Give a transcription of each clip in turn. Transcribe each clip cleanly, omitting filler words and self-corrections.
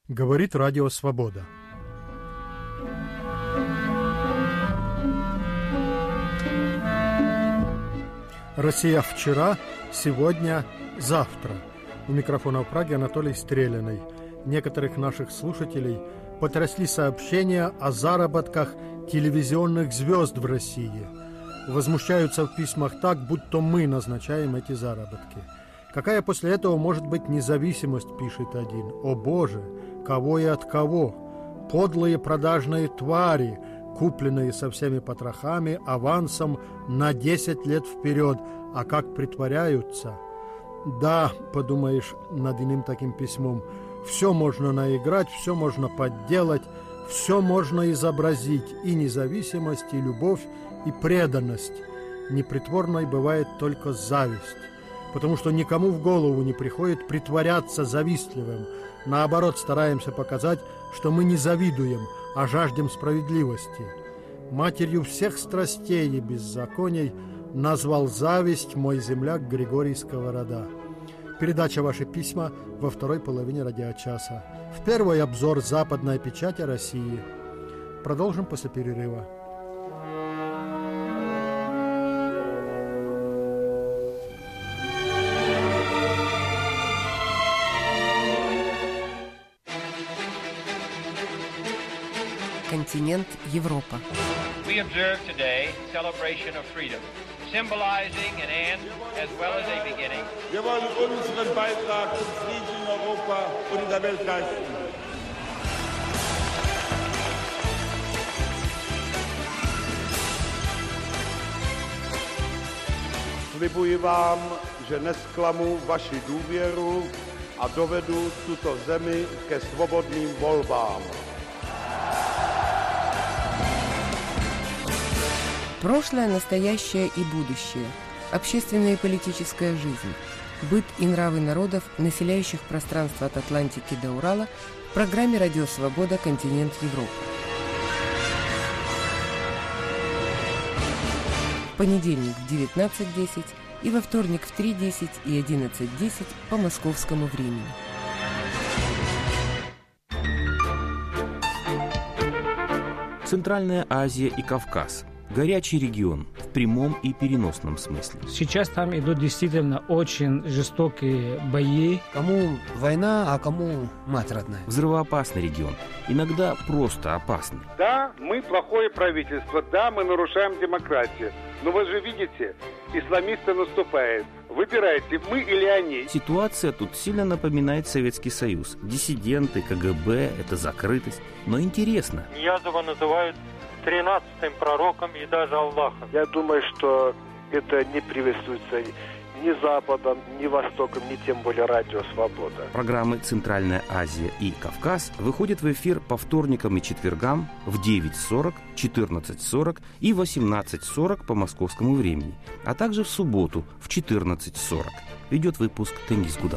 Говорит Радио Свобода. Россия вчера, сегодня, завтра. У микрофона в Праге Анатолий Стреляный. Некоторых наших слушателей потрясли сообщения о заработках телевизионных звезд в России. Возмущаются в письмах так, будто мы назначаем эти заработки. Какая после этого может быть независимость, пишет один. О боже, кого и от кого? Подлые продажные твари, купленные со всеми потрохами, авансом на 10 лет вперед. А как притворяются? Да, подумаешь над иным таким письмом, все можно наиграть, все можно подделать, все можно изобразить, и независимость, и любовь, и преданность. Непритворной бывает только зависть, потому что никому в голову не приходит притворяться завистливым. Наоборот, стараемся показать, что мы не завидуем, а жаждем справедливости. Матерью всех страстей и беззаконий назвал зависть мой земляк Григорий Сковорода. Передача «Ваши письма» во второй половине радиочаса. В первый обзор западной печати России. Продолжим после перерыва. Континент Европа. We observe today celebration of freedom, symbolizing an end as well as a beginning. Wir wollen unseren Beitrag zum Frieden in Europa und in der Welt leisten. Slibuji vám, že nesklamu vaši důvěru a dovedu tuto zemi ke svobodným volbám. Прошлое, настоящее и будущее. Общественная и политическая жизнь. Быт и нравы народов, населяющих пространство от Атлантики до Урала, в программе «Радио Свобода. Континент Европы». В понедельник в 19:10 и во вторник в 3:10 и 11:10 по московскому времени. Центральная Азия и Кавказ. Горячий регион в прямом и переносном смысле. Сейчас там идут действительно очень жестокие бои. Кому война, а кому мать родная. Взрывоопасный регион. Иногда просто опасный. Да, мы плохое правительство, да, мы нарушаем демократию. Но вы же видите, исламисты наступают. Выбирайте, мы или они. Ситуация тут сильно напоминает Советский Союз. Диссиденты, КГБ, это закрытость. Но интересно. Ниязова называют 13-м пророком и даже Аллахом. Я думаю, что это не приветствуется ни Западом, ни Востоком, ни тем более Радио Свобода. Программы «Центральная Азия» и «Кавказ» выходят в эфир по вторникам и четвергам в 9:40, 14:40 и 18:40 по московскому времени, а также в субботу в 14:40. Ведет выпуск Тенгиз Гудар.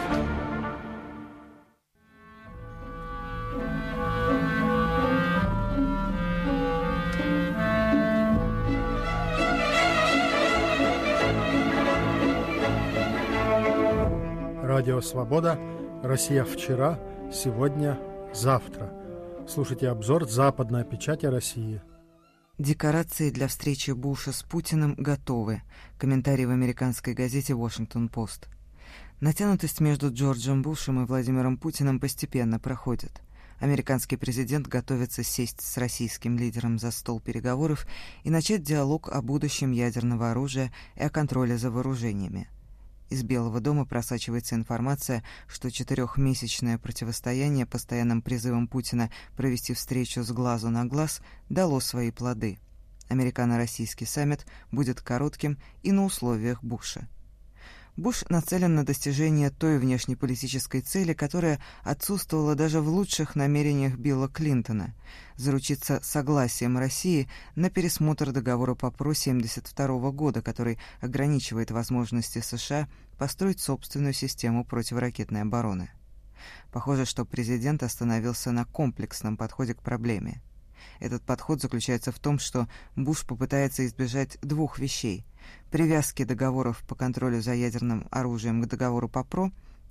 Радио Свобода. Россия вчера, сегодня, завтра. Слушайте обзор «Западной печати России». Декорации для встречи Буша с Путиным готовы. Комментарий в американской газете «Вашингтон-Пост». Натянутость между Джорджем Бушем и Владимиром Путиным постепенно проходит. Американский президент готовится сесть с российским лидером за стол переговоров и начать диалог о будущем ядерного оружия и о контроле за вооружениями. Из Белого дома просачивается информация, что 4-месячное противостояние постоянным призывам Путина провести встречу с глазу на глаз дало свои плоды. Американо-российский саммит будет коротким и на условиях Буша. Буш нацелен на достижение той внешнеполитической цели, которая отсутствовала даже в лучших намерениях Билла Клинтона – заручиться согласием России на пересмотр договора ПАПРО 1972 года, который ограничивает возможности США построить собственную систему противоракетной обороны. Похоже, что президент остановился на комплексном подходе к проблеме. Этот подход заключается в том, что Буш попытается избежать двух вещей – привязки договоров по контролю за ядерным оружием к договору ПАПРО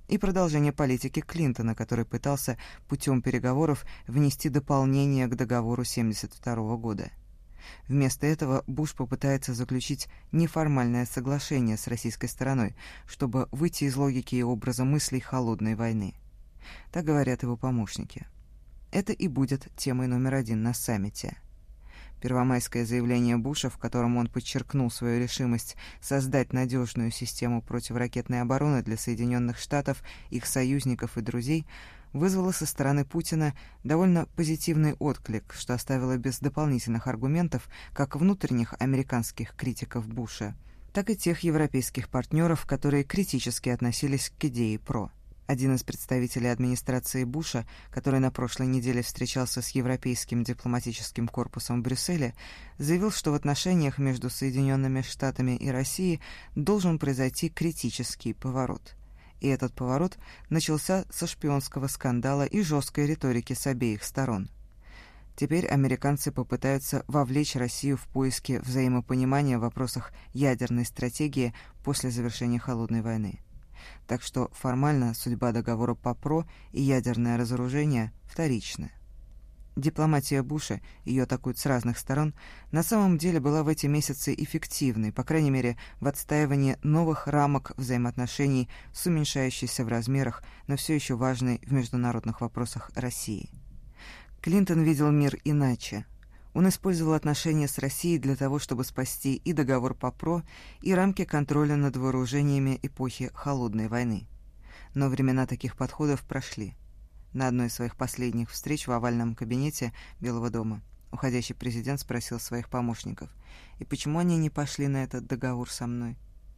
и продолжение политики Клинтона, который пытался путем переговоров внести дополнение к договору 1972 года. Вместо этого Буш попытается заключить неформальное соглашение с российской стороной, чтобы выйти из логики и образа мыслей холодной войны. Так говорят его помощники. Это и будет темой номер 1 на саммите. Первомайское заявление Буша, в котором он подчеркнул свою решимость создать надежную систему противоракетной обороны для Соединенных Штатов, их союзников и друзей, вызвало со стороны Путина довольно позитивный отклик, что оставило без дополнительных аргументов как внутренних американских критиков Буша, так и тех европейских партнеров, которые критически относились к идее ПРО. Один из представителей администрации Буша, который на прошлой неделе встречался с Европейским дипломатическим корпусом в Брюсселе, заявил, что в отношениях между Соединенными Штатами и Россией должен произойти критический поворот. И этот поворот начался со шпионского скандала и жесткой риторики с обеих сторон. Теперь американцы попытаются вовлечь Россию в поиски взаимопонимания в вопросах ядерной стратегии после завершения Холодной войны. Так что формально судьба договора по ПРО и ядерное разоружение вторичны. Дипломатия Буша, ее атакуют с разных сторон, на самом деле была в эти месяцы эффективной, по крайней мере, в отстаивании новых рамок взаимоотношений с уменьшающейся в размерах, но все еще важной в международных вопросах России. Клинтон видел мир иначе. Он использовал отношения с Россией для того, чтобы спасти и договор по ПРО, и рамки контроля над вооружениями эпохи Холодной войны. Но времена таких подходов прошли. На одной из своих последних встреч в овальном кабинете Белого дома уходящий президент спросил своих помощников: «И почему они не пошли на этот договор со мной?»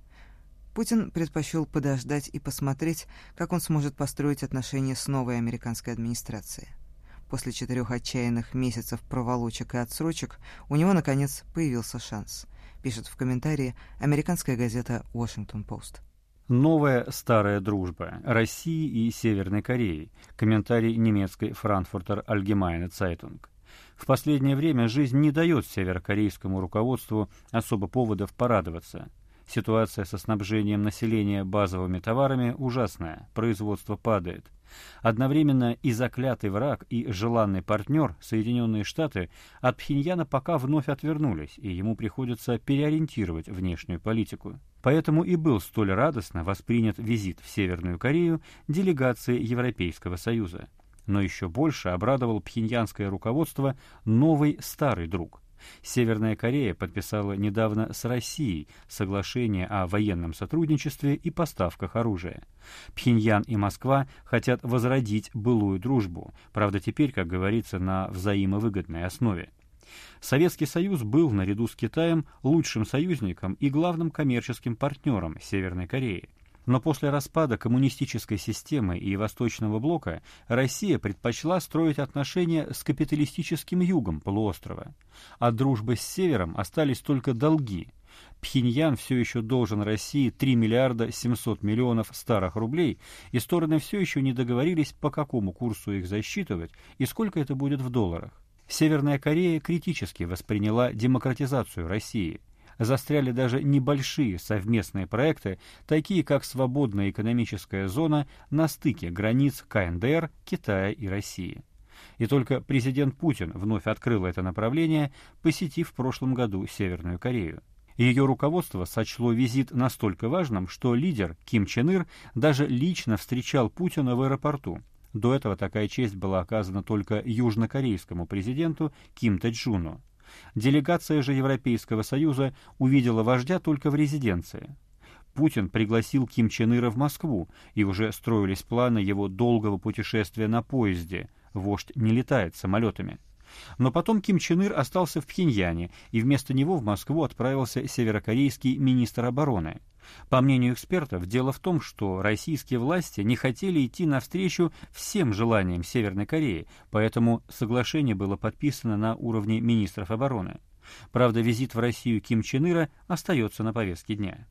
Путин предпочел подождать и посмотреть, как он сможет построить отношения с новой американской администрацией. После 4 отчаянных месяцев проволочек и отсрочек у него, наконец, появился шанс, пишет в комментарии американская газета «Washington Post». Новая старая дружба России и Северной Кореи. Комментарий немецкой Frankfurter Allgemeine Zeitung. В последнее время жизнь не дает северокорейскому руководству особо поводов порадоваться. Ситуация со снабжением населения базовыми товарами ужасная, производство падает. Одновременно и заклятый враг, и желанный партнер, Соединенные Штаты, от Пхеньяна пока вновь отвернулись, и ему приходится переориентировать внешнюю политику. Поэтому и был столь радостно воспринят визит в Северную Корею делегации Европейского Союза. Но еще больше обрадовал пхеньянское руководство новый старый друг. Северная Корея подписала недавно с Россией соглашение о военном сотрудничестве и поставках оружия. Пхеньян и Москва хотят возродить былую дружбу, правда теперь, как говорится, на взаимовыгодной основе. Советский Союз был, наряду с Китаем, лучшим союзником и главным коммерческим партнером Северной Кореи. Но после распада коммунистической системы и Восточного блока Россия предпочла строить отношения с капиталистическим югом полуострова. От дружбы с Севером остались только долги. Пхеньян все еще должен России 3 миллиарда 700 миллионов старых рублей, и стороны все еще не договорились, по какому курсу их засчитывать и сколько это будет в долларах. Северная Корея критически восприняла демократизацию России. Застряли даже небольшие совместные проекты, такие как свободная экономическая зона на стыке границ КНДР, Китая и России. И только президент Путин вновь открыл это направление, посетив в прошлом году Северную Корею. Ее руководство сочло визит настолько важным, что лидер Ким Чен Ир даже лично встречал Путина в аэропорту. До этого такая честь была оказана только южнокорейскому президенту Ким Тэ Чжуну. Делегация же Европейского Союза увидела вождя только в резиденции. Путин пригласил Ким Чен Ира в Москву, и уже строились планы его долгого путешествия на поезде. Вождь не летает самолетами. Но потом Ким Чен Ир остался в Пхеньяне, и вместо него в Москву отправился северокорейский министр обороны. По мнению экспертов, дело в том, что российские власти не хотели идти навстречу всем желаниям Северной Кореи, поэтому соглашение было подписано на уровне министров обороны. Правда, визит в Россию Ким Чен Ира остается на повестке дня.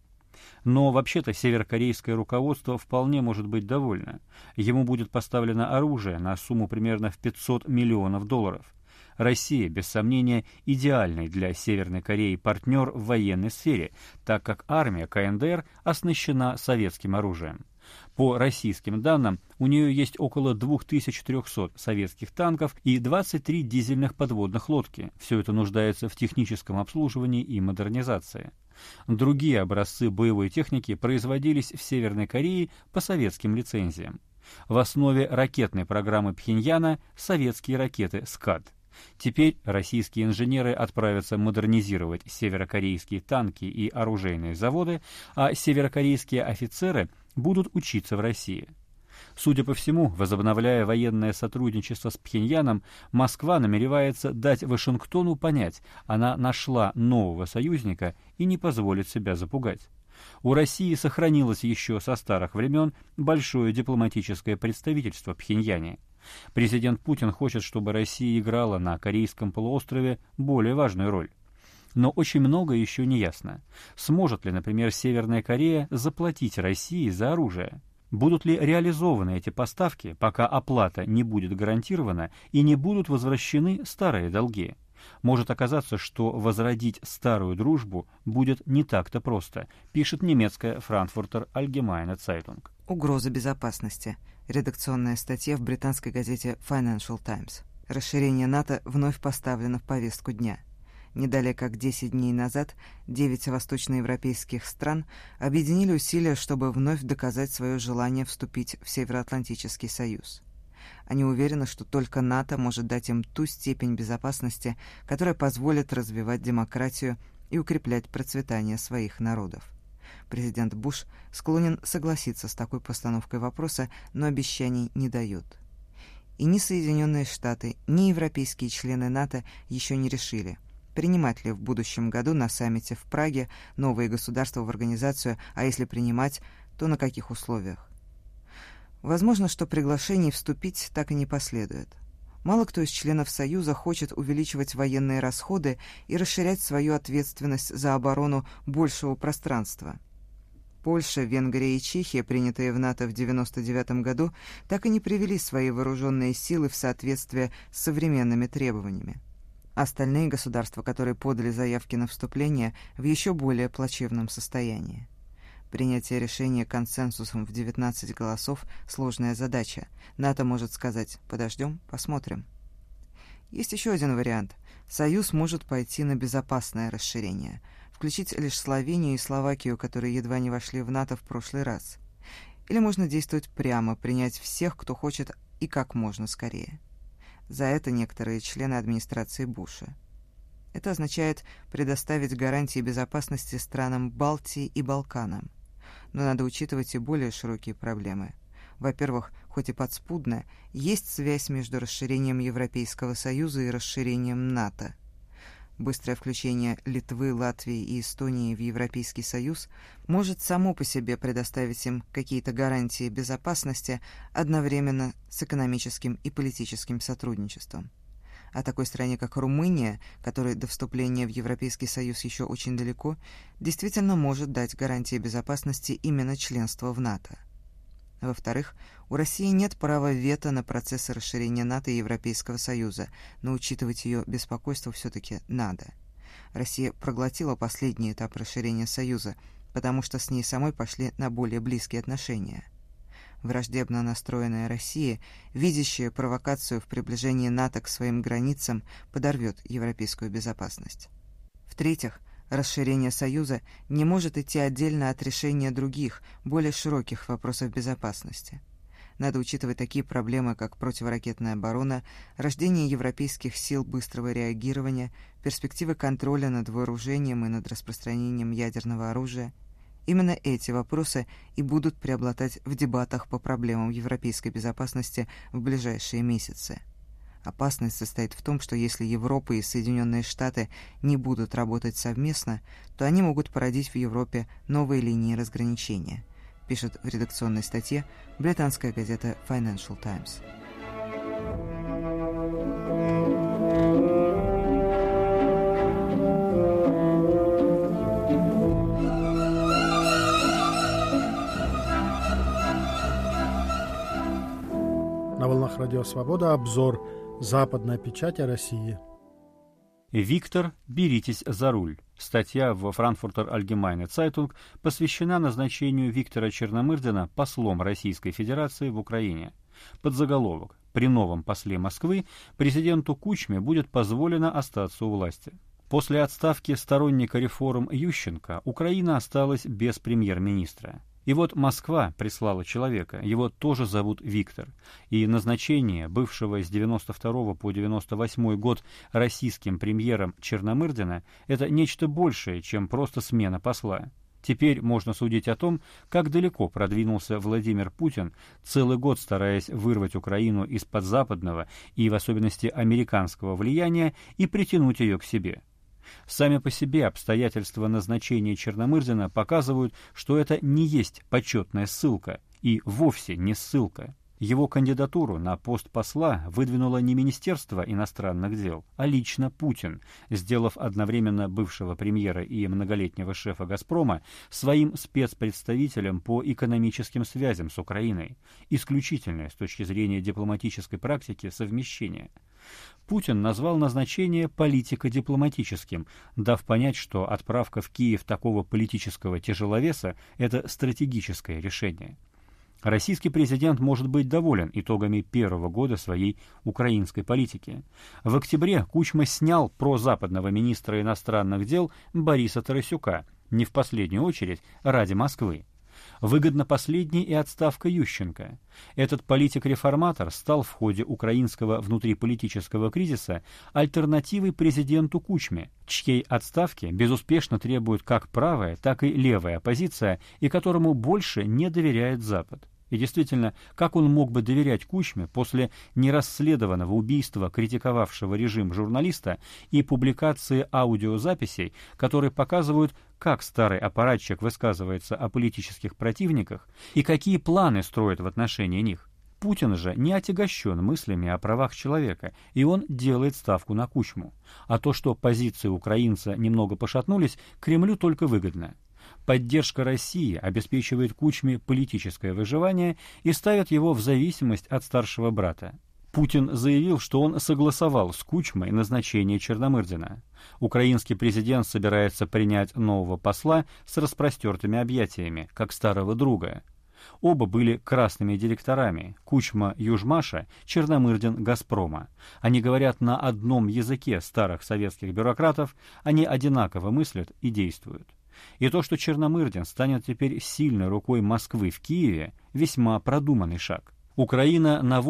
Но вообще-то северокорейское руководство вполне может быть довольно. Ему будет поставлено оружие на сумму примерно в 500 миллионов долларов. Россия, без сомнения, идеальный для Северной Кореи партнер в военной сфере, так как армия КНДР оснащена советским оружием. По российским данным, у нее есть около 2300 советских танков и 23 дизельных подводных лодки. Все это нуждается в техническом обслуживании и модернизации. Другие образцы боевой техники производились в Северной Корее по советским лицензиям. В основе ракетной программы Пхеньяна советские ракеты «Скад». Теперь российские инженеры отправятся модернизировать северокорейские танки и оружейные заводы, а северокорейские офицеры будут учиться в России. Судя по всему, возобновляя военное сотрудничество с Пхеньяном, Москва намеревается дать Вашингтону понять, она нашла нового союзника и не позволит себя запугать. У России сохранилось еще со старых времен большое дипломатическое представительство в Пхеньяне. Президент Путин хочет, чтобы Россия играла на Корейском полуострове более важную роль. Но очень много еще не ясно. Сможет ли, например, Северная Корея заплатить России за оружие? Будут ли реализованы эти поставки, пока оплата не будет гарантирована и не будут возвращены старые долги? Может оказаться, что возродить старую дружбу будет не так-то просто, пишет немецкая Frankfurter Allgemeine Zeitung. Угроза безопасности. Редакционная статья в британской газете Financial Times. Расширение НАТО вновь поставлено в повестку дня. Не далее как 10 дней назад 9 восточноевропейских стран объединили усилия, чтобы вновь доказать свое желание вступить в Североатлантический союз. Они уверены, что только НАТО может дать им ту степень безопасности, которая позволит развивать демократию и укреплять процветание своих народов. Президент Буш склонен согласиться с такой постановкой вопроса, но обещаний не дает. И ни Соединенные Штаты, ни европейские члены НАТО еще не решили, принимать ли в будущем году на саммите в Праге новые государства в организацию, а если принимать, то на каких условиях. Возможно, что приглашений вступить так и не последует. Мало кто из членов Союза хочет увеличивать военные расходы и расширять свою ответственность за оборону большего пространства. Польша, Венгрия и Чехия, принятые в НАТО в 1999 году, так и не привели свои вооруженные силы в соответствие с современными требованиями. Остальные государства, которые подали заявки на вступление, в еще более плачевном состоянии. Принятие решения консенсусом в 19 голосов – сложная задача. НАТО может сказать «подождем, посмотрим». Есть еще один вариант. Союз может пойти на безопасное расширение, включить лишь Словению и Словакию, которые едва не вошли в НАТО в прошлый раз. Или можно действовать прямо, принять всех, кто хочет, и как можно скорее. За это некоторые члены администрации Буша. Это означает предоставить гарантии безопасности странам Балтии и Балканам. Но надо учитывать и более широкие проблемы. Во-первых, хоть и подспудно, есть связь между расширением Европейского Союза и расширением НАТО. Быстрое включение Литвы, Латвии и Эстонии в Европейский Союз может само по себе предоставить им какие-то гарантии безопасности одновременно с экономическим и политическим сотрудничеством. А такой стране, как Румыния, которой до вступления в Европейский Союз еще очень далеко, действительно может дать гарантии безопасности именно членство в НАТО. Во-вторых, у России нет права вето на процессы расширения НАТО и Европейского Союза, но учитывать ее беспокойство все-таки надо. Россия проглотила последний этап расширения Союза, потому что с ней самой пошли на более близкие отношения. Враждебно настроенная Россия, видящая провокацию в приближении НАТО к своим границам, подорвет европейскую безопасность. В-третьих, расширение Союза не может идти отдельно от решения других, более широких вопросов безопасности. Надо учитывать такие проблемы, как противоракетная оборона, рождение европейских сил быстрого реагирования, перспективы контроля над вооружением и над распространением ядерного оружия. Именно эти вопросы и будут преобладать в дебатах по проблемам европейской безопасности в ближайшие месяцы. Опасность состоит в том, что если Европа и Соединенные Штаты не будут работать совместно, то они могут породить в Европе новые линии разграничения, пишет в редакционной статье британская газета Financial Times. На волнах Радио Свобода обзор «Западная печать о России». «Виктор, беритесь за руль». Статья в Frankfurter Allgemeine Zeitung посвящена назначению Виктора Черномырдина послом Российской Федерации в Украине. Подзаголовок: «При новом после Москвы президенту Кучме будет позволено остаться у власти». После отставки сторонника реформ Ющенко Украина осталась без премьер-министра. И вот Москва прислала человека, его тоже зовут Виктор, и назначение бывшего с 92 по 98 год российским премьером Черномырдина – это нечто большее, чем просто смена посла. Теперь можно судить о том, как далеко продвинулся Владимир Путин, целый год стараясь вырвать Украину из-под западного и в особенности американского влияния и притянуть ее к себе. Сами по себе обстоятельства назначения Черномырдина показывают, что это не есть почетная ссылка и вовсе не ссылка. Его кандидатуру на пост посла выдвинуло не Министерство иностранных дел, а лично Путин, сделав одновременно бывшего премьера и многолетнего шефа «Газпрома» своим спецпредставителем по экономическим связям с Украиной. Исключительное с точки зрения дипломатической практики совмещение. Путин назвал назначение политико-дипломатическим, дав понять, что отправка в Киев такого политического тяжеловеса – это стратегическое решение. Российский президент может быть доволен итогами первого года своей украинской политики. В октябре Кучма снял прозападного министра иностранных дел Бориса Тарасюка, не в последнюю очередь ради Москвы. Выгодна последней и отставка Ющенко. Этот политик-реформатор стал в ходе украинского внутриполитического кризиса альтернативой президенту Кучме, чьей отставки безуспешно требует как правая, так и левая оппозиция, и которому больше не доверяет Запад. И действительно, как он мог бы доверять Кучме после нерасследованного убийства критиковавшего режим журналиста и публикации аудиозаписей, которые показывают, как старый аппаратчик высказывается о политических противниках и какие планы строит в отношении них? Путин же не отягощен мыслями о правах человека, и он делает ставку на Кучму. А то, что позиции украинца немного пошатнулись, Кремлю только выгодно. Поддержка России обеспечивает Кучме политическое выживание и ставит его в зависимость от старшего брата. Путин заявил, что он согласовал с Кучмой назначение Черномырдина. Украинский президент собирается принять нового посла с распростертыми объятиями, как старого друга. Оба были красными директорами – Кучма Южмаша, Черномырдин Газпрома. Они говорят на одном языке старых советских бюрократов, они одинаково мыслят и действуют. И то, что Черномырдин станет теперь сильной рукой Москвы в Киеве, весьма продуманный шаг. Украина на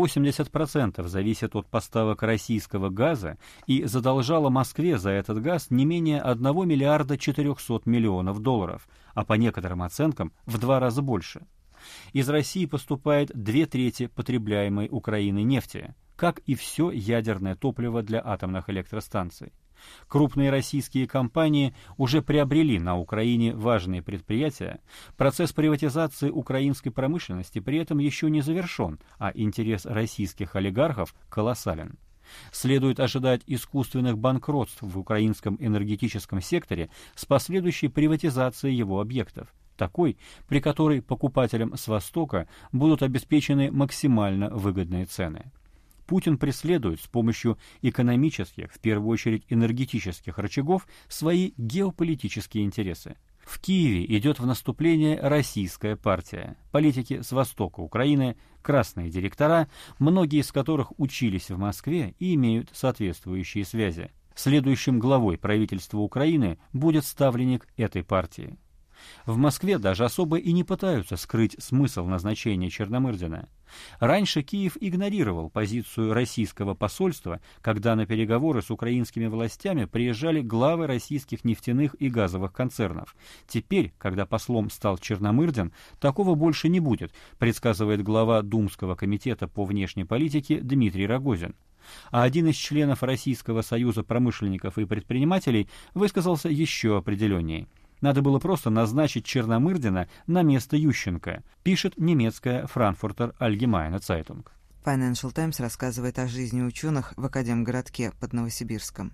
80% зависит от поставок российского газа и задолжала Москве за этот газ не менее 1 миллиарда 400 миллионов долларов, а по некоторым оценкам в 2 раза больше. Из России поступает 2/3 потребляемой Украиной нефти, как и все ядерное топливо для атомных электростанций. Крупные российские компании уже приобрели на Украине важные предприятия. Процесс приватизации украинской промышленности при этом еще не завершен, а интерес российских олигархов колоссален. Следует ожидать искусственных банкротств в украинском энергетическом секторе с последующей приватизацией его объектов, такой, при которой покупателям с Востока будут обеспечены максимально выгодные цены. Путин преследует с помощью экономических, в первую очередь энергетических рычагов, свои геополитические интересы. В Киеве идет в наступление российская партия. Политики с востока Украины, красные директора, многие из которых учились в Москве и имеют соответствующие связи. Следующим главой правительства Украины будет ставленник этой партии. В Москве даже особо и не пытаются скрыть смысл назначения Черномырдина. Раньше Киев игнорировал позицию российского посольства, когда на переговоры с украинскими властями приезжали главы российских нефтяных и газовых концернов. Теперь, когда послом стал Черномырдин, такого больше не будет, предсказывает глава Думского комитета по внешней политике Дмитрий Рогозин. А один из членов Российского союза промышленников и предпринимателей высказался еще определеннее. Надо было просто назначить Черномырдина на место Ющенко, пишет немецкая Frankfurter Allgemeine Zeitung. Financial Times рассказывает о жизни ученых в Академгородке под Новосибирском.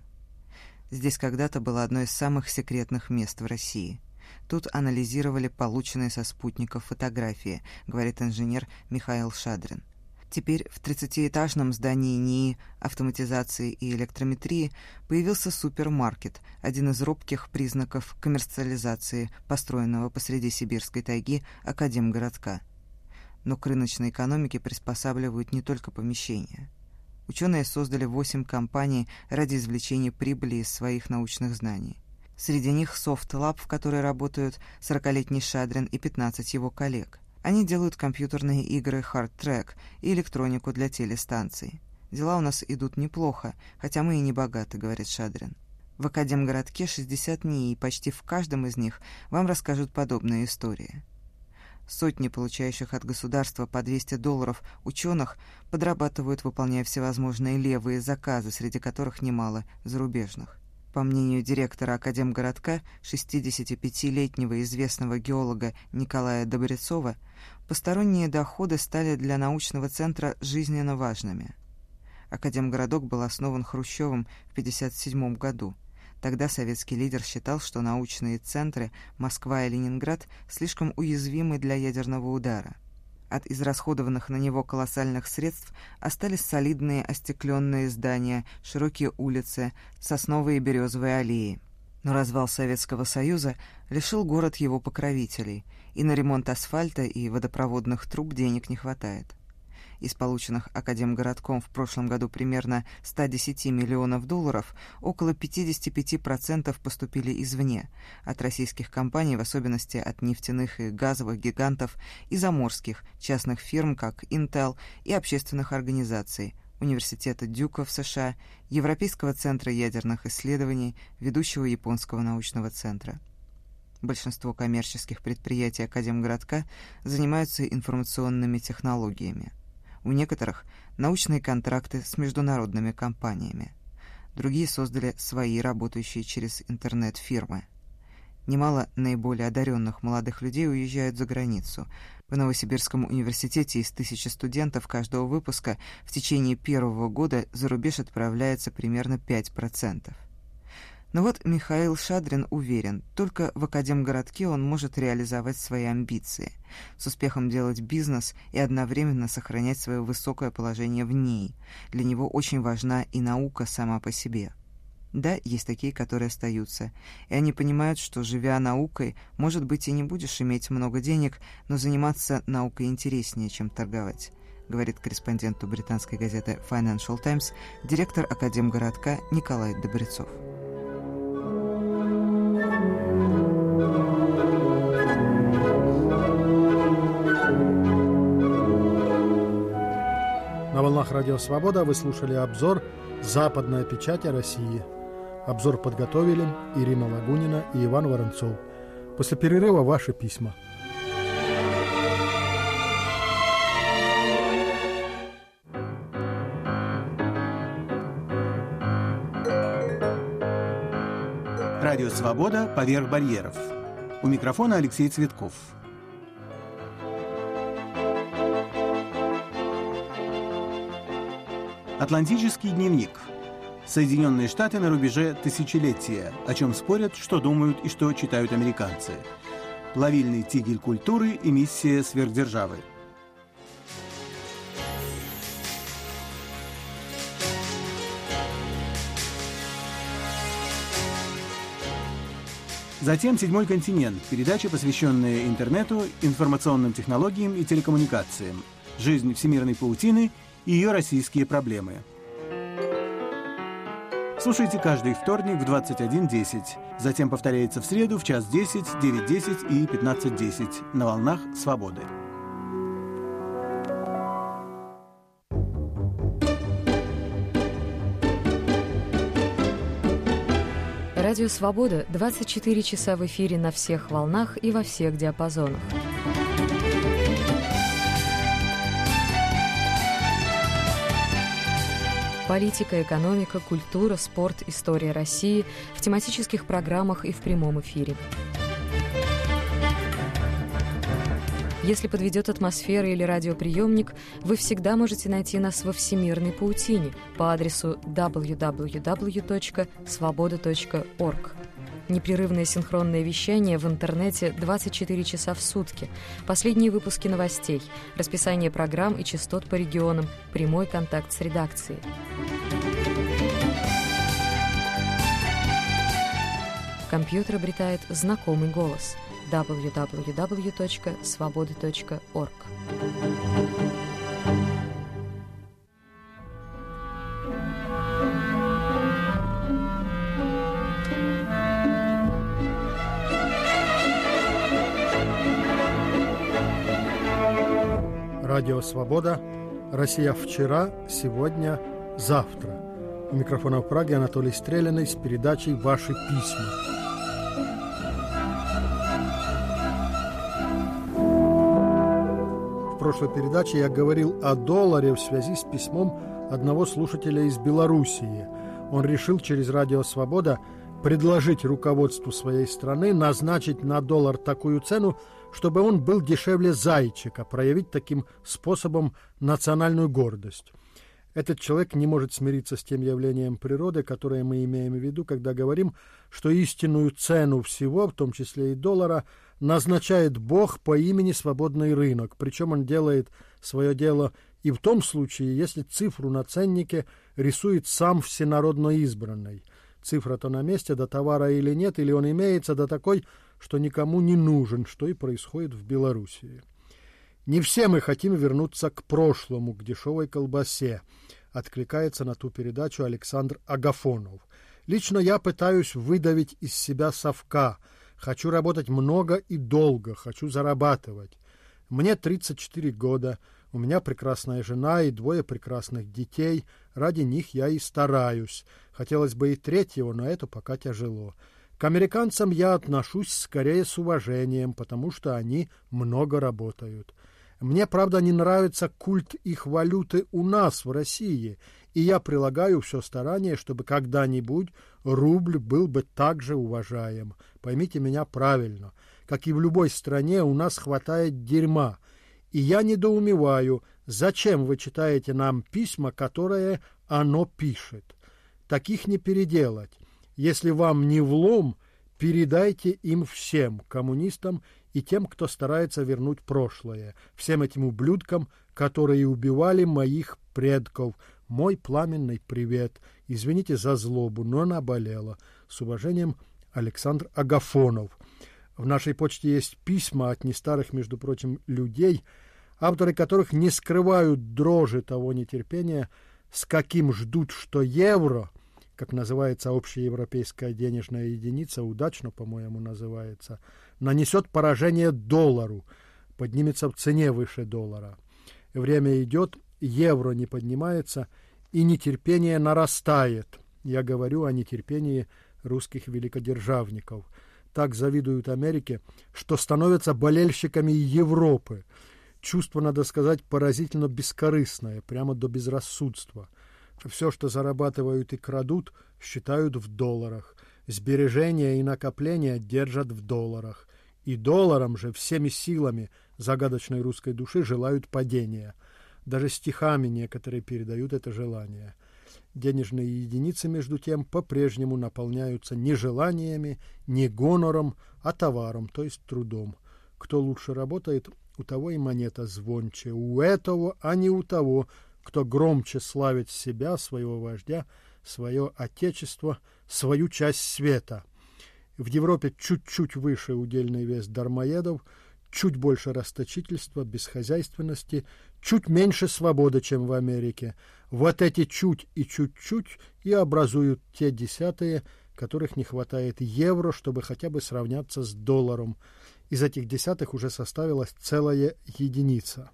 Здесь когда-то было одно из самых секретных мест в России. Тут анализировали полученные со спутников фотографии, говорит инженер Михаил Шадрин. Теперь в 30-этажном здании НИИ автоматизации и электрометрии появился супермаркет, один из робких признаков коммерциализации построенного посреди сибирской тайги академгородка. Но к рыночной экономике приспосабливают не только помещения. Ученые создали 8 компаний ради извлечения прибыли из своих научных знаний. Среди них Soft Lab, в которой работают 40-летний Шадрин и 15 его коллег. Они делают компьютерные игры Hard Track и электронику для телестанций. Дела у нас идут неплохо, хотя мы и не богаты, говорит Шадрин. В Академгородке 60 НИИ, и почти в каждом из них вам расскажут подобные истории. Сотни получающих от государства по $200 ученых подрабатывают, выполняя всевозможные левые заказы, среди которых немало зарубежных. По мнению директора Академгородка, 65-летнего известного геолога Николая Добрецова, посторонние доходы стали для научного центра жизненно важными. Академгородок был основан Хрущевым в 1957 году. Тогда советский лидер считал, что научные центры Москва и Ленинград слишком уязвимы для ядерного удара. От израсходованных на него колоссальных средств остались солидные остекленные здания, широкие улицы, сосновые и березовые аллеи. Но развал Советского Союза лишил город его покровителей, и на ремонт асфальта и водопроводных труб денег не хватает. Из полученных Академгородком в прошлом году примерно $110 миллионов, около 55% поступили извне, от российских компаний, в особенности от нефтяных и газовых гигантов, и заморских, частных фирм, как Intel, и общественных организаций, Университета Дюка в США, Европейского центра ядерных исследований, ведущего японского научного центра. Большинство коммерческих предприятий Академгородка занимаются информационными технологиями. У некоторых научные контракты с международными компаниями. Другие создали свои, работающие через интернет, фирмы. Немало наиболее одаренных молодых людей уезжают за границу. В Новосибирском университете из 1000 студентов каждого выпуска в течение первого года за рубеж отправляется примерно 5%. Но вот Михаил Шадрин уверен, только в Академгородке он может реализовать свои амбиции, с успехом делать бизнес и одновременно сохранять свое высокое положение в ней. Для него очень важна и наука сама по себе. Да, есть такие, которые остаются, и они понимают, что, живя наукой, может быть, и не будешь иметь много денег, но заниматься наукой интереснее, чем торговать, говорит корреспонденту британской газеты Financial Times директор Академгородка Николай Добрецов. На волнах Радио Свобода вы слушали обзор «Западная печать о России». Обзор подготовили Ирина Лагунина и Иван Воронцов. После перерыва ваши письма. Радио «Свобода. Поверх барьеров». У микрофона Алексей Цветков. Атлантический дневник. Соединенные Штаты на рубеже тысячелетия. О чем спорят, что думают и что читают американцы. Плавильный тигель культуры и миссия сверхдержавы. Затем «Седьмой континент» – передача, посвященная интернету, информационным технологиям и телекоммуникациям. Жизнь всемирной паутины и ее российские проблемы. Слушайте каждый вторник в 21:10. Затем повторяется в среду в 1:10, 9:10 и 15:10 на волнах «Свободы». Радио «Свобода» 24 часа в эфире на всех волнах и во всех диапазонах. Политика, экономика, культура, спорт, история России в тематических программах и в прямом эфире. Если подведет атмосфера или радиоприемник, вы всегда можете найти нас во всемирной паутине по адресу www.svoboda.org. Непрерывное синхронное вещание в интернете 24 часа в сутки, последние выпуски новостей, расписание программ и частот по регионам, прямой контакт с редакцией. Компьютер обретает знакомый голос www.svoboda.org. Радио «Свобода». Россия вчера, сегодня, завтра. У микрофона в Праге Анатолий Стреляный с передачей «Ваши письма». В прошлой передаче я говорил о долларе в связи с письмом одного слушателя из Белоруссии. Он решил через Радио «Свобода» предложить руководству своей страны назначить на доллар такую цену, чтобы он был дешевле зайчика, проявить таким способом национальную гордость. Этот человек не может смириться с тем явлением природы, которое мы имеем в виду, когда говорим, что истинную цену всего, в том числе и доллара, назначает Бог по имени свободный рынок. Причем он делает свое дело и в том случае, если цифру на ценнике рисует сам всенародно избранный. Цифра-то на месте, до товара или нет, или он имеется до такой, что никому не нужен, что и происходит в Белоруссии. Не все мы хотим вернуться к прошлому, к дешевой колбасе, откликается на ту передачу Александр Агафонов. Лично я пытаюсь выдавить из себя совка. Хочу работать много и долго, хочу зарабатывать. Мне 34 года, у меня прекрасная жена и 2 прекрасных детей. Ради них я и стараюсь. Хотелось бы и 3-го, но это пока тяжело. К американцам я отношусь скорее с уважением, потому что они много работают. Мне, правда, не нравится культ их валюты у нас, в России, и я прилагаю все старание, чтобы когда-нибудь рубль был бы также уважаем. Поймите меня правильно. Как и в любой стране, у нас хватает дерьма. И я недоумеваю, зачем вы читаете нам письма, которые оно пишет. Таких не переделать. Если вам не влом, передайте им всем, коммунистам и тем, кто старается вернуть прошлое, всем этим ублюдкам, которые убивали моих предков. Мой пламенный привет. Извините за злобу, но наболело. С уважением, Александр Агафонов. В нашей почте есть письма от нестарых, между прочим, людей, авторы которых не скрывают дрожи того нетерпения, с каким ждут, что евро, как называется общеевропейская денежная единица, удачно, по-моему, называется, нанесет поражение доллару, поднимется в цене выше доллара. Время идет, евро не поднимается, и нетерпение нарастает. Я говорю о нетерпении русских великодержавников. Так завидуют Америке, что становятся болельщиками Европы. Чувство, надо сказать, поразительно бескорыстное, прямо до безрассудства. Все, что зарабатывают и крадут, считают в долларах. Сбережения и накопления держат в долларах. И долларом же всеми силами загадочной русской души желают падения. Даже стихами некоторые передают это желание. Денежные единицы, между тем, по-прежнему наполняются не желаниями, не гонором, а товаром, то есть трудом. Кто лучше работает, у того и монета звонче. У этого, а не у того, кто громче славит себя, своего вождя, свое отечество, свою часть света. В Европе чуть-чуть выше удельный вес дармоедов, чуть больше расточительства, бесхозяйственности, чуть меньше свободы, чем в Америке. Вот эти чуть и чуть-чуть и образуют те десятые, которых не хватает евро, чтобы хотя бы сравняться с долларом. Из этих десятых уже составилась целая единица.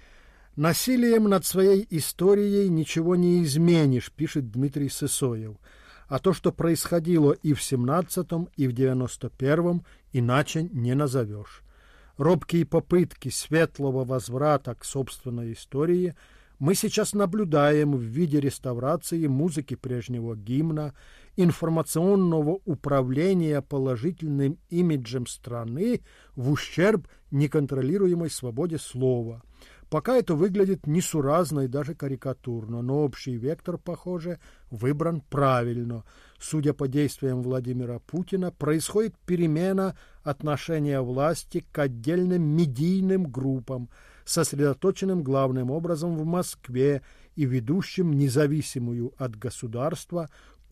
«Насилием над своей историей ничего не изменишь», пишет Дмитрий Сысоев. А то, что происходило и в 17-м, и в 91-м, иначе не назовешь. Робкие попытки светлого возврата к собственной истории мы сейчас наблюдаем в виде реставрации музыки прежнего гимна, информационного управления положительным имиджем страны в ущерб неконтролируемой свободе слова. Пока это выглядит несуразно и даже карикатурно, но общий вектор, похоже, выбран правильно. Судя по действиям Владимира Путина, происходит перемена отношения власти к отдельным медийным группам, сосредоточенным главным образом в Москве и ведущим независимую от государства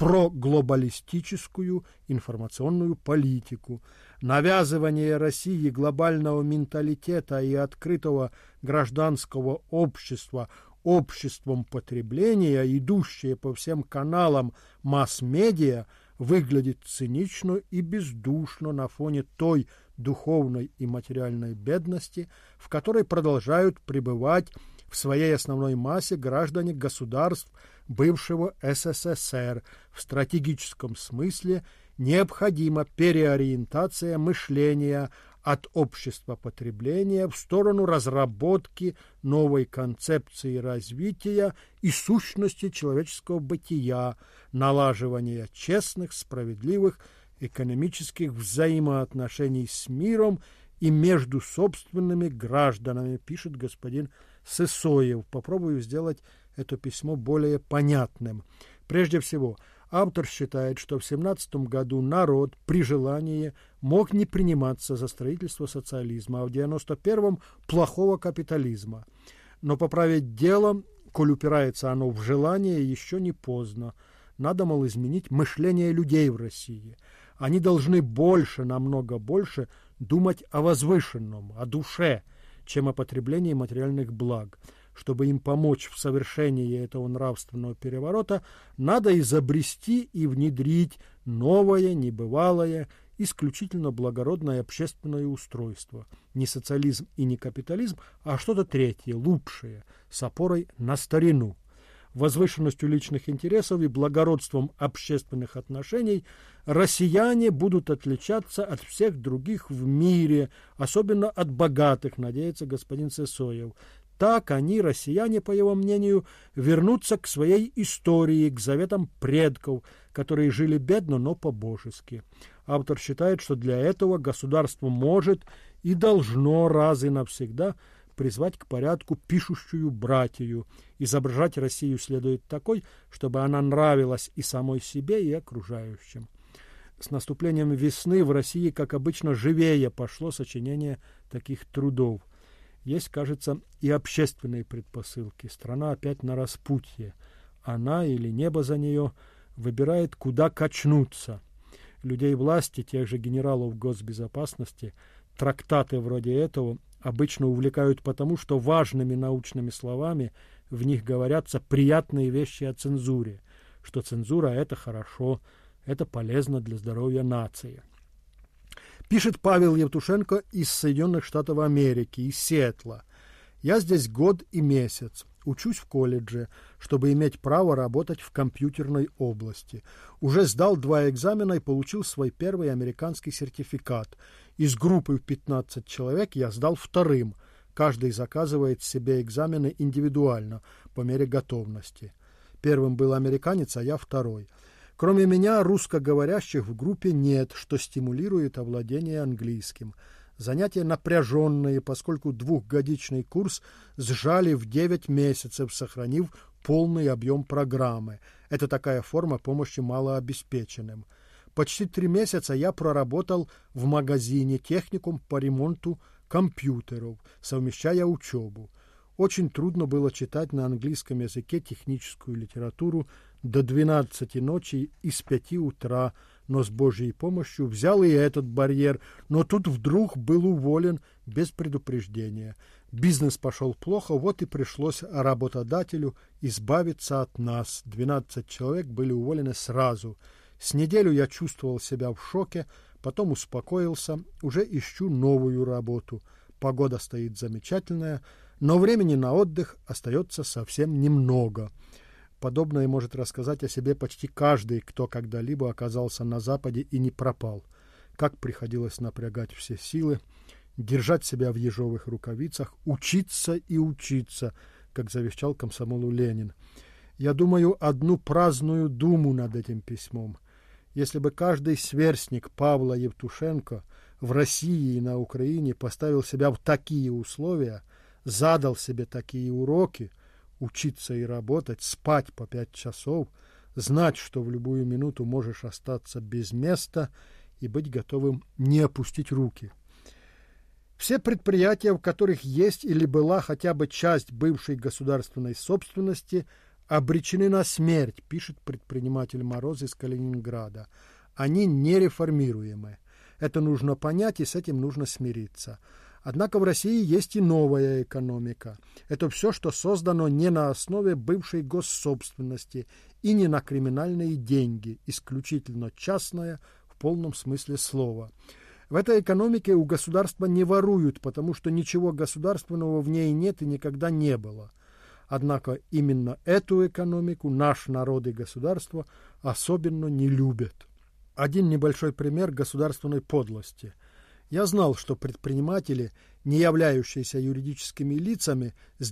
проглобалистическую информационную политику. Навязывание России глобального менталитета и открытого гражданского общества обществом потребления, идущее по всем каналам масс-медиа, выглядит цинично и бездушно на фоне той духовной и материальной бедности, в которой продолжают пребывать в своей основной массе граждане государств бывшего СССР. В стратегическом смысле необходима переориентация мышления от общества потребления в сторону разработки новой концепции развития и сущности человеческого бытия, налаживания честных, справедливых экономических взаимоотношений с миром и между собственными гражданами, пишет господин Сысоев. Попробую сделать это письмо более понятным. Прежде всего, автор считает, что в 1917 году народ при желании мог не приниматься за строительство социализма, а в 1991 плохого капитализма. Но поправить дело, коль упирается оно в желание, еще не поздно. Надо, мол, изменить мышление людей в России. Они должны больше, намного больше думать о возвышенном, о душе, чем о потреблении материальных благ. Чтобы им помочь в совершении этого нравственного переворота, надо изобрести и внедрить новое, небывалое, исключительно благородное общественное устройство. Не социализм и не капитализм, а что-то третье, лучшее, с опорой на старину. Возвышенностью личных интересов и благородством общественных отношений россияне будут отличаться от всех других в мире, особенно от богатых, надеется господин Сысоев. Так они, россияне, по его мнению, вернутся к своей истории, к заветам предков, которые жили бедно, но по-божески. Автор считает, что для этого государство может и должно раз и навсегда призвать к порядку пишущую братью. Изображать Россию следует такой, чтобы она нравилась и самой себе, и окружающим. С наступлением весны в России, как обычно, живее пошло сочинение таких трудов. Есть, кажется, и общественные предпосылки. Страна опять на распутье. Она или небо за нее выбирает, куда качнуться. Людей власти, тех же генералов госбезопасности, трактаты вроде этого обычно увлекают потому, что важными научными словами в них говорятся приятные вещи о цензуре, что цензура – это хорошо, это полезно для здоровья нации. Пишет Павел Евтушенко из Соединенных Штатов Америки, из Сиэтла. «Я здесь год и месяц. Учусь в колледже, чтобы иметь право работать в компьютерной области. Уже сдал 2 экзамена и получил свой первый американский сертификат. Из группы в 15 человек я сдал 2-м. Каждый заказывает себе экзамены индивидуально, по мере готовности. Первым был американец, а я 2-й. Кроме меня, русскоговорящих в группе нет, что стимулирует овладение английским. Занятия напряженные, поскольку 2-годичный курс сжали в 9 месяцев, сохранив полный объем программы. Это такая форма помощи малообеспеченным. Почти 3 месяца я проработал в магазине техникум по ремонту компьютеров, совмещая учебу. Очень трудно было читать на английском языке техническую литературу до 12 ночи и с 5 утра, но с Божьей помощью взял и этот барьер, но тут вдруг был уволен без предупреждения. Бизнес пошел плохо, вот и пришлось работодателю избавиться от нас. 12 человек были уволены сразу. С неделю я чувствовал себя в шоке, потом успокоился, уже ищу новую работу. Погода стоит замечательная, но времени на отдых остается совсем немного. Подобное может рассказать о себе почти каждый, кто когда-либо оказался на Западе и не пропал. Как приходилось напрягать все силы, держать себя в ежовых рукавицах, учиться и учиться, как завещал комсомолу Ленин. Я думаю одну праздную думу над этим письмом. Если бы каждый сверстник Павла Евтушенко в России и на Украине поставил себя в такие условия, задал себе такие уроки, учиться и работать, спать по 5 часов, знать, что в любую минуту можешь остаться без места и быть готовым не опустить руки. Все предприятия, в которых есть или была хотя бы часть бывшей государственной собственности, обречены на смерть, пишет предприниматель Мороз из Калининграда. Они нереформируемы. Это нужно понять, и с этим нужно смириться. Однако в России есть и новая экономика. Это все, что создано не на основе бывшей госсобственности и не на криминальные деньги, исключительно частная в полном смысле слова. В этой экономике у государства не воруют, потому что ничего государственного в ней нет и никогда не было. Однако именно эту экономику наш народ и государство особенно не любят. Один небольшой пример государственной подлости. Я знал, что предприниматели, не являющиеся юридическими лицами, с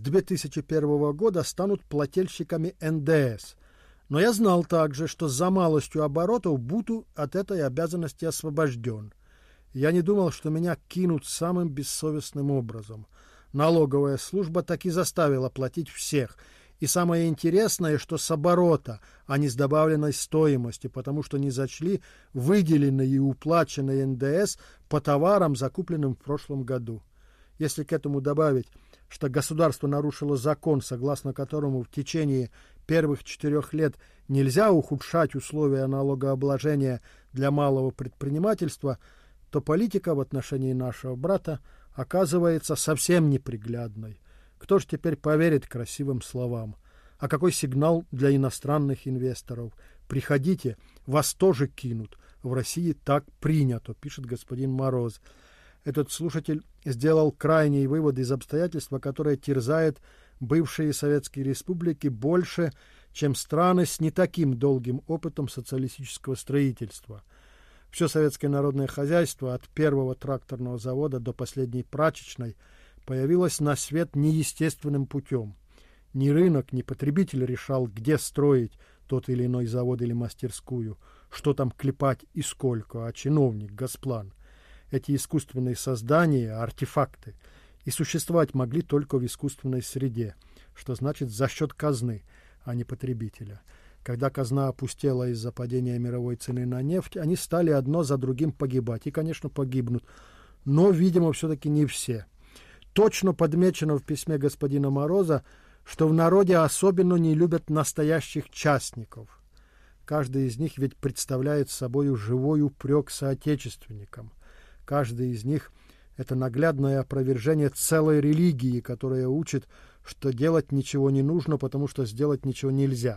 2001 года станут плательщиками НДС. Но я знал также, что за малостью оборотов буду от этой обязанности освобожден. Я не думал, что меня кинут самым бессовестным образом. Налоговая служба так и заставила платить всех. И самое интересное, что с оборота, а не с добавленной стоимости, потому что не зачли выделенный и уплаченный НДС по товарам, закупленным в прошлом году. Если к этому добавить, что государство нарушило закон, согласно которому в течение первых 4 лет нельзя ухудшать условия налогообложения для малого предпринимательства, то политика в отношении нашего брата оказывается совсем неприглядной. Кто же теперь поверит красивым словам? А какой сигнал для иностранных инвесторов? Приходите, вас тоже кинут. В России так принято, пишет господин Мороз. Этот слушатель сделал крайний вывод из обстоятельства, которое терзает бывшие советские республики больше, чем страны с не таким долгим опытом социалистического строительства. Все советское народное хозяйство, от первого тракторного завода до последней прачечной, появилось на свет неестественным путем. Ни рынок, ни потребитель решал, где строить тот или иной завод или мастерскую, что там клепать и сколько, а чиновник, госплан. Эти искусственные создания, артефакты, и существовать могли только в искусственной среде, что значит за счет казны, а не потребителя. Когда казна опустела из-за падения мировой цены на нефть, они стали одно за другим погибать. И, конечно, погибнут. Но, видимо, все-таки не все. Точно подмечено в письме господина Мороза, что в народе особенно не любят настоящих частников. Каждый из них ведь представляет собой живой упрек соотечественникам. Каждый из них – это наглядное опровержение целой религии, которая учит, что делать ничего не нужно, потому что сделать ничего нельзя.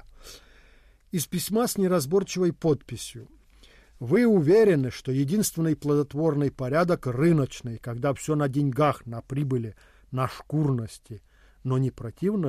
Из письма с неразборчивой подписью. Вы уверены, что единственный плодотворный порядок рыночный, когда все на деньгах, на прибыли, на шкурности. Но не противно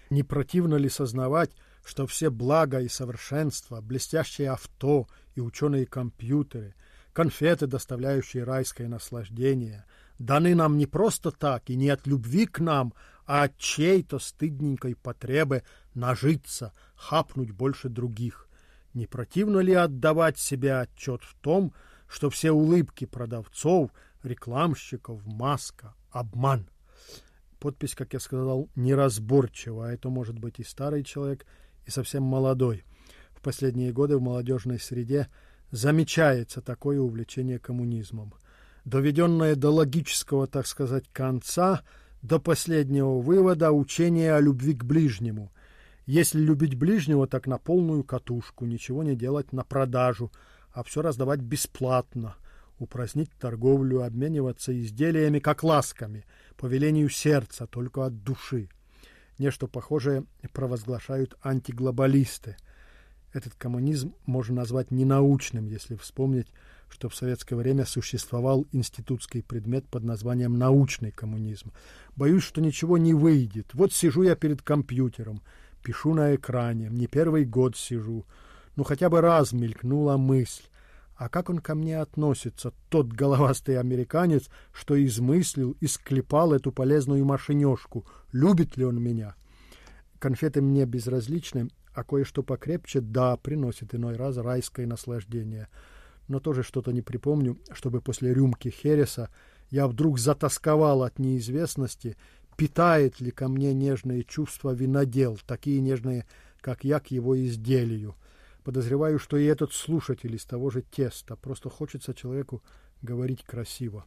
ли сознавать, что все блага и совершенства, блестящие авто и ученые компьютеры, конфеты, доставляющие райское наслаждение, даны нам не просто так и не от любви к нам, а от чьей-то стыдненькой потребы нажиться, хапнуть больше других? Не противно ли отдавать себе отчет в том, что все улыбки продавцов, рекламщиков, маска, обман? Подпись, как я сказал, неразборчива, а это может быть и старый человек, и совсем молодой. В последние годы в молодежной среде замечается такое увлечение коммунизмом. Доведенное до логического, так сказать, конца, до последнего вывода учение о любви к ближнему. Если любить ближнего, так на полную катушку, ничего не делать на продажу, а все раздавать бесплатно, упразднить торговлю, обмениваться изделиями как ласками, по велению сердца, только от души. Нечто похожее провозглашают антиглобалисты. Этот коммунизм можно назвать ненаучным, если вспомнить, что в советское время существовал институтский предмет под названием «научный коммунизм». Боюсь, что ничего не выйдет. Вот сижу я перед компьютером, пишу на экране, не первый год сижу. Ну, хотя бы раз мелькнула мысль. А как он ко мне относится, тот головастый американец, что измыслил и склепал эту полезную машинёшку? Любит ли он меня? Конфеты мне безразличны, а кое-что покрепче, да, приносит иной раз райское наслаждение. Но тоже что-то не припомню, чтобы после рюмки хереса я вдруг затасковал от неизвестности, питает ли ко мне нежные чувства винодел, такие нежные, как я, к его изделию. Подозреваю, что и этот слушатель из того же теста. Просто хочется человеку говорить красиво.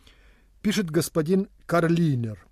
Пишет господин Карлинер.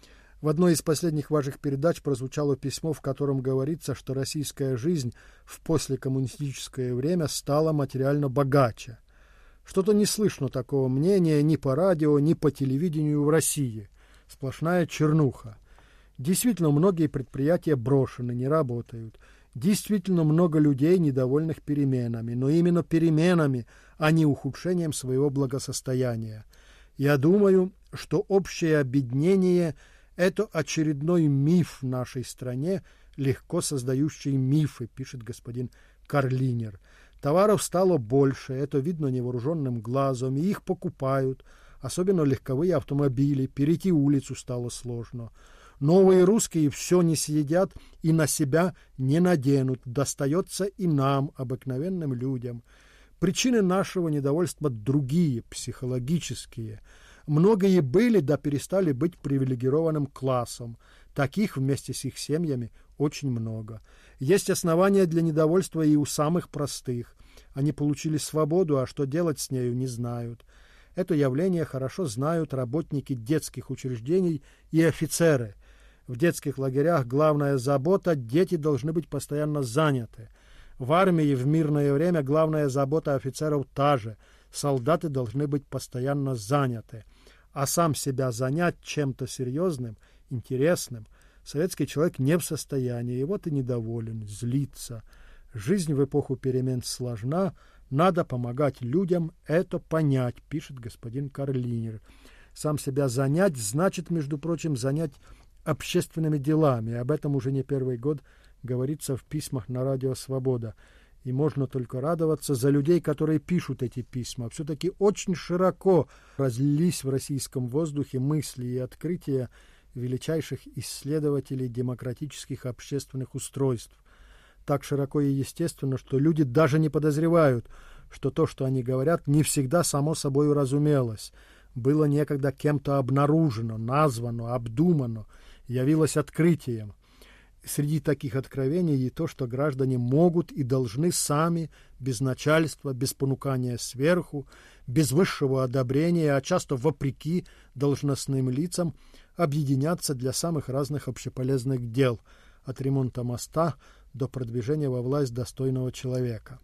В одной из последних ваших передач прозвучало письмо, в котором говорится, что российская жизнь в послекоммунистическое время стала материально богаче. Что-то не слышно такого мнения ни по радио, ни по телевидению в России. Сплошная чернуха. Действительно, многие предприятия брошены, не работают. Действительно, много людей, недовольных переменами. Но именно переменами, а не ухудшением своего благосостояния. Я думаю, что общее обеднение – это очередной миф в нашей стране, легко создающий мифы, пишет господин Карлинер. Товаров стало больше, это видно невооруженным глазом, и их покупают, особенно легковые автомобили, перейти улицу стало сложно. Новые русские все не съедят и на себя не наденут, достается и нам, обыкновенным людям. Причины нашего недовольства другие, психологические. Многие были, да перестали быть привилегированным классом. Таких вместе с их семьями очень много. Есть основания для недовольства и у самых простых. Они получили свободу, а что делать с нею, не знают. Это явление хорошо знают работники детских учреждений и офицеры. В детских лагерях главная забота – дети должны быть постоянно заняты. В армии в мирное время главная забота офицеров та же. Солдаты должны быть постоянно заняты. А сам себя занять чем-то серьезным, интересным, советский человек не в состоянии, и вот и недоволен, злится. Жизнь в эпоху перемен сложна, надо помогать людям это понять, пишет господин Карлинер. Сам себя занять значит, между прочим, занять общественными делами. Об этом уже не первый год говорится в письмах на радио «Свобода». И можно только радоваться за людей, которые пишут эти письма. Все-таки очень широко разлились в российском воздухе мысли и открытия величайших исследователей демократических общественных устройств. Так широко и естественно, что люди даже не подозревают, что то, что они говорят, не всегда само собой разумелось. Было некогда кем-то обнаружено, названо, обдумано, явилось открытием. Среди таких откровений и то, что граждане могут и должны сами, без начальства, без понукания сверху, без высшего одобрения, а часто вопреки должностным лицам, объединяться для самых разных общеполезных дел, от ремонта моста до продвижения во власть достойного человека.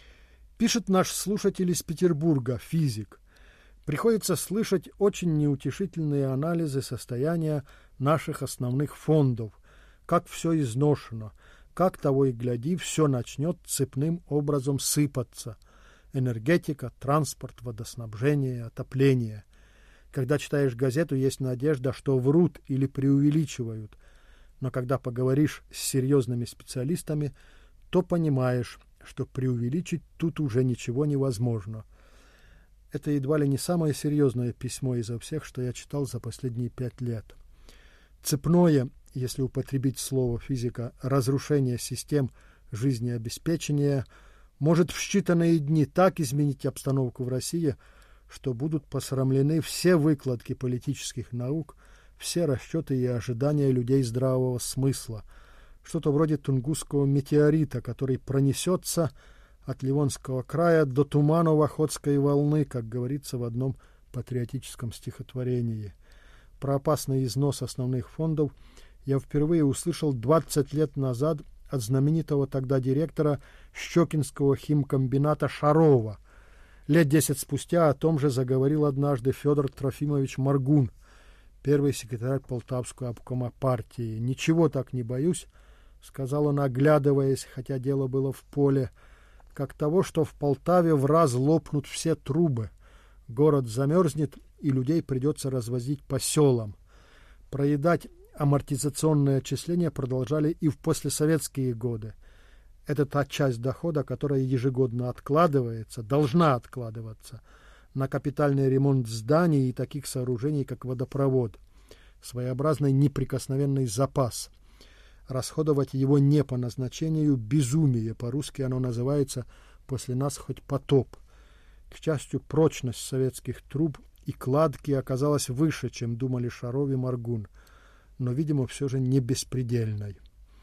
Пишет наш слушатель из Петербурга, физик. Приходится слышать очень неутешительные анализы состояния наших основных фондов, как все изношено, как того и гляди, все начнет цепным образом сыпаться. Энергетика, транспорт, водоснабжение, отопление. Когда читаешь газету, есть надежда, что врут или преувеличивают. Но когда поговоришь с серьезными специалистами, то понимаешь, что преувеличить тут уже ничего невозможно. Это едва ли не самое серьезное письмо изо всех, что я читал за последние 5 лет. Цепное, если употребить слово физика, разрушение систем жизнеобеспечения может в считанные дни так изменить обстановку в России, что будут посрамлены все выкладки политических наук, все расчеты и ожидания людей здравого смысла. Что-то вроде тунгусского метеорита, который пронесется от Ливонского края до туманов Охотской волны, как говорится в одном патриотическом стихотворении. Про опасный износ основных фондов я впервые услышал 20 лет назад от знаменитого тогда директора Щекинского химкомбината Шарова. Лет 10 спустя о том же заговорил однажды Федор Трофимович Моргун, первый секретарь Полтавского обкома партии. «Ничего так не боюсь», — сказал он, оглядываясь, хотя дело было в поле, «как того, что в Полтаве в раз лопнут все трубы. Город замерзнет, и людей придется развозить по селам». Проедать амортизационные отчисления продолжали и в послесоветские годы. Это та часть дохода, которая ежегодно откладывается, должна откладываться на капитальный ремонт зданий и таких сооружений, как водопровод. Своеобразный неприкосновенный запас. Расходовать его не по назначению – безумие, по-русски оно называется «после нас хоть потоп». К счастью, прочность советских труб и кладки оказалась выше, чем думали Шаров и Моргун. но, видимо, все же не беспредельной.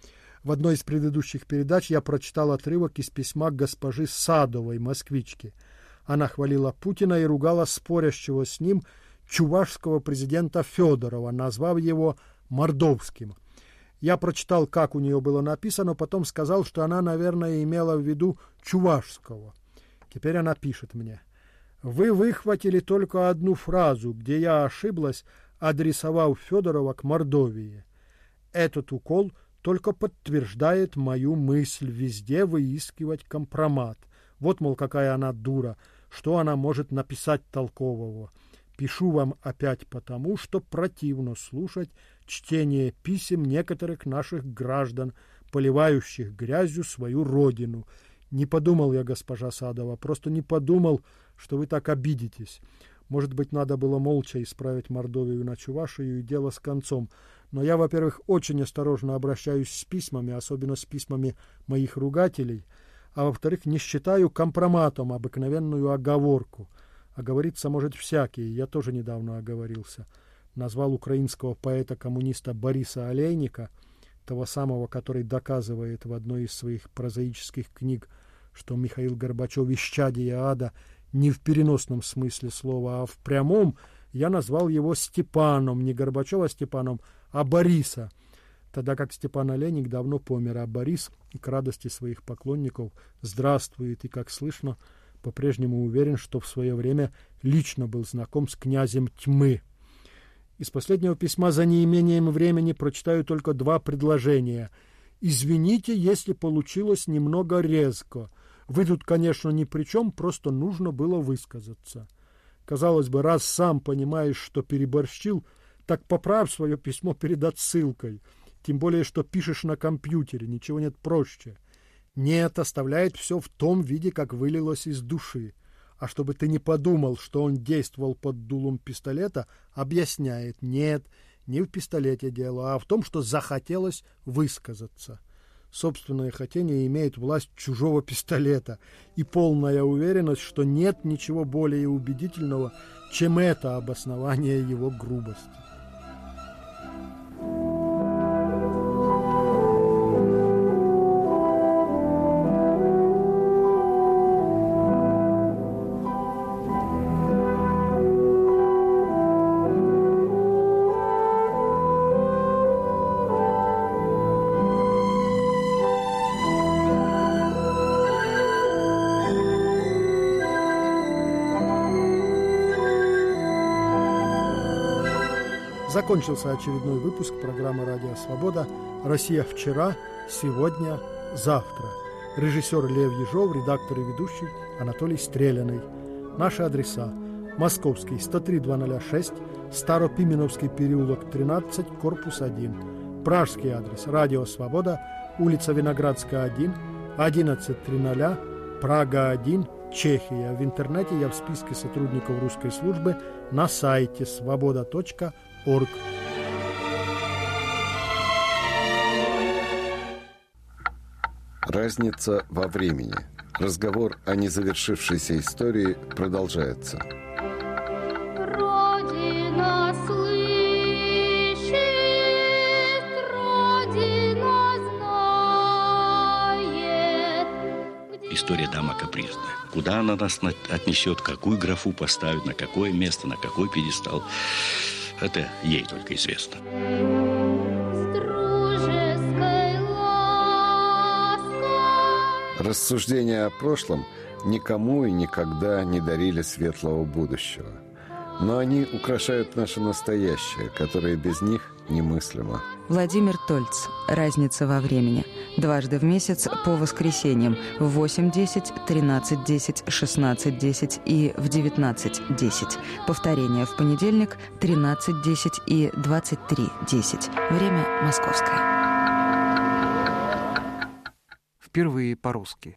В одной из предыдущих передач я прочитал отрывок из письма госпожи Садовой, москвички. Она хвалила Путина и ругала спорящего с ним чувашского президента Федорова, назвав его мордовским. Я прочитал, как у нее было написано, потом сказал, что она, наверное, имела в виду чувашского. Теперь она пишет мне: «Вы выхватили только одну фразу, где я ошиблась, адресовав Федорова к Мордовии. Этот укол только подтверждает мою мысль везде выискивать компромат. Вот, мол, какая она дура, что она может написать толкового. Пишу вам опять потому, что противно слушать чтение писем некоторых наших граждан, поливающих грязью свою родину. Не подумал я, госпожа Садова, просто не подумал, что вы так обидитесь. Может быть, надо было молча исправить Мордовию на Чувашию и дело с концом. Но я, во-первых, очень осторожно обращаюсь с письмами, особенно с письмами моих ругателей, а во-вторых, не считаю компроматом обыкновенную оговорку. Оговориться может всякий, я тоже недавно оговорился. Назвал украинского поэта-коммуниста Бориса Олейника, того самого, который доказывает в одной из своих прозаических книг, что Михаил Горбачев исчадие ада не в переносном смысле слова, а в прямом. Я назвал его Степаном, не Горбачева Степаном, а Бориса, тогда как Степан Олейник давно помер, а Борис, к радости своих поклонников, здравствует и, как слышно, по-прежнему уверен, что в свое время лично был знаком с князем Тьмы. Из последнего письма за неимением времени прочитаю только два предложения. «Извините, если получилось немного резко. Вы тут, конечно, ни при чем, просто нужно было высказаться. Казалось бы, раз сам понимаешь, что переборщил, так поправь свое письмо перед отсылкой. Тем более, что пишешь на компьютере, ничего нет проще. Нет, оставляет все в том виде, как вылилось из души. А чтобы ты не подумал, что он действовал под дулом пистолета, объясняет: нет, не в пистолете дело, а в том, что захотелось высказаться. Собственное хотение имеет власть чужого пистолета, и полная уверенность, что нет ничего более убедительного, чем это обоснование его грубости». Закончился очередной выпуск программы «Радио Свобода» «Россия вчера, сегодня, завтра». Режиссер Лев Ежов, редактор и ведущий Анатолий Стреляный. Наши адреса: Московский, 103-206, Старопименовский переулок, 13, корпус 1. Пражский адрес: Радио Свобода, улица Виноградская, 1, 1100, Прага, 1, Чехия. В интернете я в списке сотрудников русской службы на сайте svoboda.org. Разница во времени. Разговор о незавершившейся истории продолжается. Родина слышит, Родина знает. История дама капризная. Куда она нас отнесет, какую графу поставит, на какое место, на какой пьедестал, это ей только известно. Рассуждения о прошлом никому и никогда не дарили светлого будущего. Но они украшают наше настоящее, которое без них немыслимо. Владимир Тольц. «Разница во времени». Дважды в месяц по воскресеньям в 8:10, 13:10, 16:10 и в 19:10. Повторение в понедельник 13:10 и 23:10. Время московское. Впервые по-русски.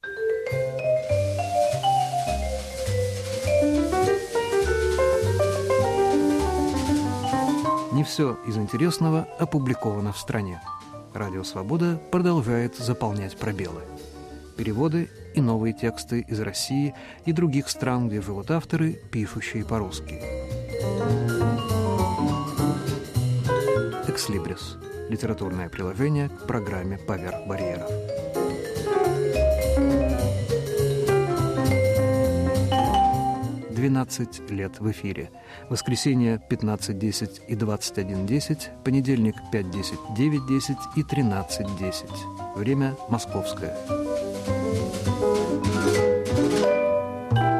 Не все из интересного опубликовано в стране. Радио «Свобода» продолжает заполнять пробелы. Переводы и новые тексты из России и других стран, где живут авторы, пишущие по-русски. «Экслибрис» – литературное приложение к программе «Поверх барьеров». «12 лет в эфире». Воскресенье 15:10 и 21:10, понедельник 5:10, 9:10 и 13:10. Время московское.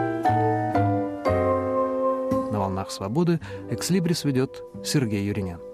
На волнах свободы «Экслибрис» ведет Сергей Юринян.